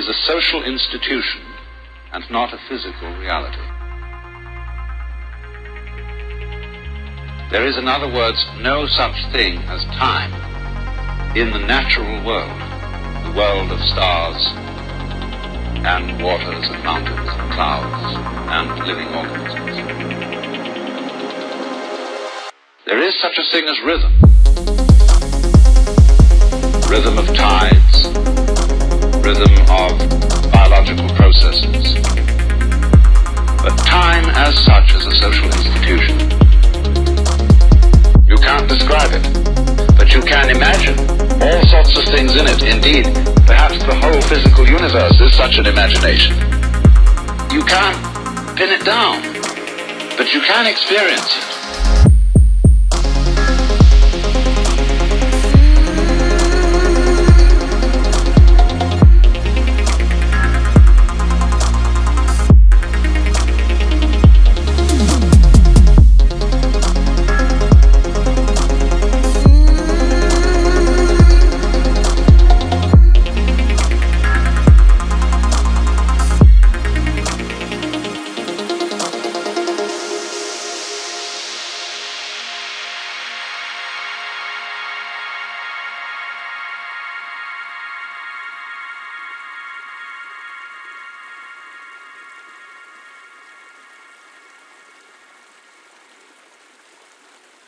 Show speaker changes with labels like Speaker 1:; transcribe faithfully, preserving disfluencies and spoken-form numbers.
Speaker 1: a social institution and not a physical reality. There is, in other words, no such thing as time in the natural world, the world of stars and waters and mountains and clouds and living organisms. There is such a thing as rhythm. Rhythm of tides, rhythm of biological processes. But time as such is a social institution. You can't describe it, but you can imagine all sorts of things in it. Indeed, perhaps the whole physical universe is such an imagination. You can't pin it down, but you can experience it.